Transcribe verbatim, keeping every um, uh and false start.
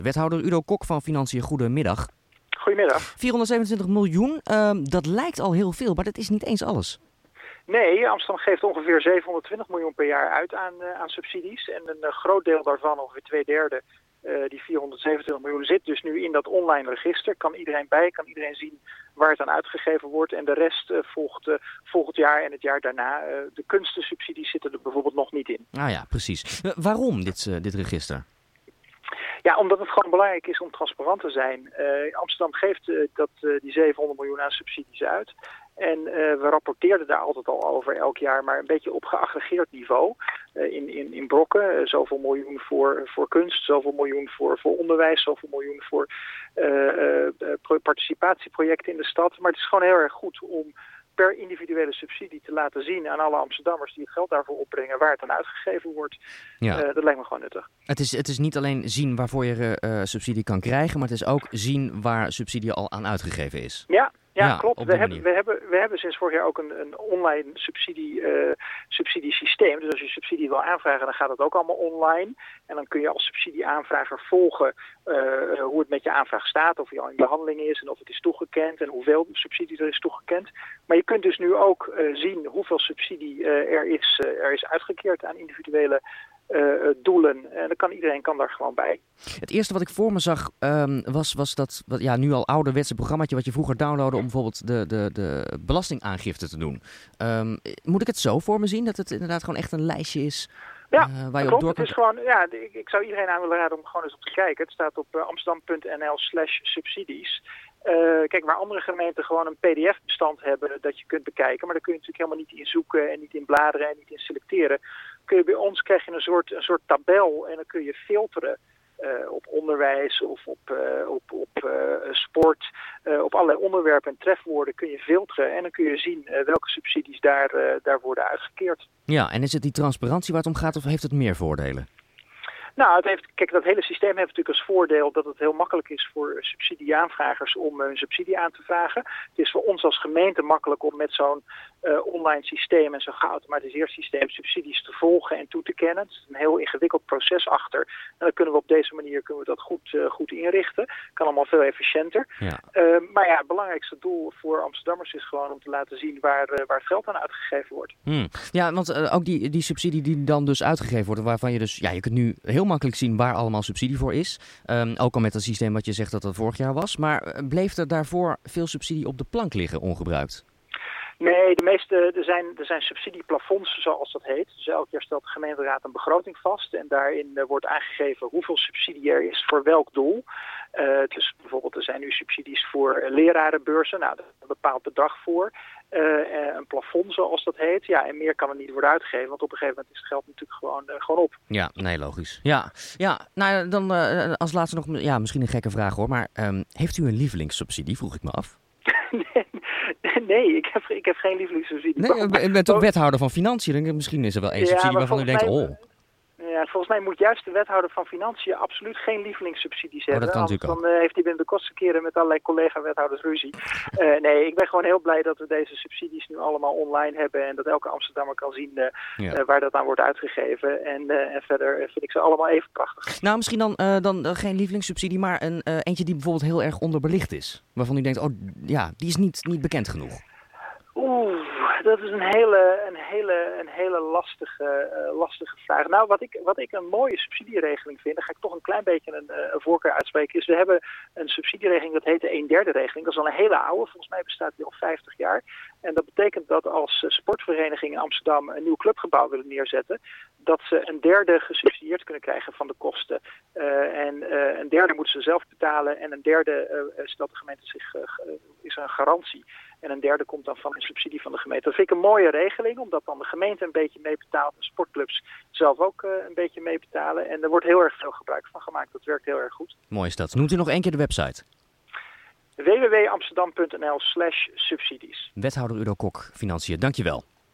Wethouder Udo Kok van Financiën, goedemiddag. Goedemiddag. vierhonderdzevenentwintig miljoen, uh, dat lijkt al heel veel, maar dat is niet eens alles. Nee, Amsterdam geeft ongeveer zevenhonderdtwintig miljoen per jaar uit aan, uh, aan subsidies. En een uh, groot deel daarvan, ongeveer twee derde, uh, die vierhonderdzevenentwintig miljoen, zit dus nu in dat online register. Kan iedereen bij, kan iedereen zien waar het aan uitgegeven wordt. En de rest uh, volgt uh, volgend jaar en het jaar daarna. Uh, de kunstensubsidies zitten er bijvoorbeeld nog niet in. Ah ja, precies. Uh, waarom dit, uh, dit register? Ja, omdat het gewoon belangrijk is om transparant te zijn. Uh, Amsterdam geeft uh, dat, uh, die zevenhonderd miljoen aan subsidies uit. En uh, we rapporteerden daar altijd al over elk jaar, maar een beetje op geaggregeerd niveau. Uh, in, in, in brokken, uh, zoveel miljoen voor, voor kunst, zoveel miljoen voor, voor onderwijs, zoveel miljoen voor uh, uh, participatieprojecten in de stad. Maar het is gewoon heel erg goed om per individuele subsidie te laten zien aan alle Amsterdammers die het geld daarvoor opbrengen waar het aan uitgegeven wordt. Ja. Uh, dat lijkt me gewoon nuttig. Het is, het is niet alleen zien waarvoor je uh, subsidie kan krijgen, maar het is ook zien waar subsidie al aan uitgegeven is. Ja. Ja, ja, klopt. We hebben, we, hebben, we hebben sinds vorig jaar ook een, een online subsidie, uh, subsidiesysteem. Dus als je subsidie wil aanvragen, dan gaat het ook allemaal online. En dan kun je als subsidieaanvrager volgen uh, hoe het met je aanvraag staat. Of je al in behandeling is en of het is toegekend en hoeveel subsidie er is toegekend. Maar je kunt dus nu ook uh, zien hoeveel subsidie uh, er, is, uh, er is uitgekeerd aan individuele Uh, doelen. En dan kan iedereen kan daar gewoon bij. Het eerste wat ik voor me zag um, was, was dat wat, ja, nu al ouderwetse programmaatje wat je vroeger downloadde om bijvoorbeeld de, de, de belastingaangifte te doen. Um, moet ik het zo voor me zien dat het inderdaad gewoon echt een lijstje is? Ja, uh, waar je klopt. op door Het is gewoon, ja, ik, ik zou iedereen aan willen raden om gewoon eens op te kijken. Het staat op uh, amsterdam.nl slash subsidies. Uh, kijk, waar andere gemeenten gewoon een P D F-bestand hebben dat je kunt bekijken, maar daar kun je natuurlijk helemaal niet in zoeken en niet in bladeren en niet in selecteren. Kun je bij ons krijg je een soort, een soort tabel en dan kun je filteren uh, op onderwijs of op, uh, op, op uh, sport. Uh, op allerlei onderwerpen en trefwoorden kun je filteren en dan kun je zien uh, welke subsidies daar, uh, daar worden uitgekeerd. Ja, en is het die transparantie waar het om gaat of heeft het meer voordelen? Nou, het heeft, kijk, dat hele systeem heeft natuurlijk als voordeel dat het heel makkelijk is voor subsidieaanvragers om hun subsidie aan te vragen. Het is voor ons als gemeente makkelijk om met zo'n uh, online systeem en zo'n geautomatiseerd systeem subsidies te volgen en toe te kennen. Het is een heel ingewikkeld proces achter. En dan kunnen we op deze manier kunnen we dat goed, uh, goed inrichten. Kan allemaal veel efficiënter. Ja. Uh, maar ja, het belangrijkste doel voor Amsterdammers is gewoon om te laten zien waar, uh, waar het geld aan uitgegeven wordt. Hmm. Ja, want uh, ook die, die subsidie die dan dus uitgegeven wordt, waarvan je dus, ja, je kunt nu heel makkelijk zien waar allemaal subsidie voor is. Um, ook al met het systeem wat je zegt dat dat vorig jaar was. Maar bleef er daarvoor veel subsidie op de plank liggen ongebruikt? Nee, de meeste, er zijn, er zijn subsidieplafonds, zoals dat heet. Dus elk jaar stelt de gemeenteraad een begroting vast. En daarin uh, wordt aangegeven hoeveel subsidie er is voor welk doel. Uh, dus bijvoorbeeld er zijn nu subsidies voor uh, lerarenbeurzen. Nou, daar is een bepaald bedrag voor. Uh, uh, een plafond, zoals dat heet. Ja, en meer kan er niet worden uitgegeven. Want op een gegeven moment is het geld natuurlijk gewoon, uh, gewoon op. Ja, nee, logisch. Ja, ja nou dan uh, als laatste nog, ja, misschien een gekke vraag hoor. Maar um, heeft u een lievelingssubsidie, vroeg ik me af? nee, nee ik, heb, ik heb geen lievelingssubsidie. Nee, u bent ook wethouder van Financiën. Misschien is er wel één subsidie ja, waarvan u denkt, mij, oh... Ja, volgens mij moet juist de wethouder van Financiën absoluut geen lievelingssubsidies hebben. Oh, dat kan Anders natuurlijk dan uh, heeft hij binnen de kortste keren met allerlei collega-wethouders ruzie. Uh, nee, ik ben gewoon heel blij dat we deze subsidies nu allemaal online hebben. En dat elke Amsterdammer kan zien uh, ja. uh, waar dat aan wordt uitgegeven. En, uh, en verder vind ik ze allemaal even prachtig. Nou, misschien dan, uh, dan uh, geen lievelingssubsidie, maar een, uh, eentje die bijvoorbeeld heel erg onderbelicht is. Waarvan u denkt, oh ja, die is niet, niet bekend genoeg. Oeh, dat is een hele, een hele, een hele lastige, uh, lastige vraag. Nou, wat ik, wat ik een mooie subsidieregeling vind, daar ga ik toch een klein beetje een, een voorkeur uitspreken, is we hebben een subsidieregeling, dat heet de een derde regeling. Dat is al een hele oude, volgens mij bestaat die al vijftig jaar. En dat betekent dat als sportvereniging in Amsterdam een nieuw clubgebouw willen neerzetten, dat ze een derde gesubsidieerd kunnen krijgen van de kosten. Uh, en uh, een derde moeten ze zelf betalen en een derde uh, stelt de gemeente zich, uh, is er een garantie. En een derde komt dan van een subsidie van de gemeente. Dat vind ik een mooie regeling, omdat dan de gemeente een beetje meebetaalt en sportclubs zelf ook uh, een beetje meebetalen. En er wordt heel erg veel gebruik van gemaakt. Dat werkt heel erg goed. Mooi is dat. Noemt u nog één keer de website? w w w punt amsterdam punt n l slash subsidies. Wethouder Udo Kok, Financiën. Dankjewel.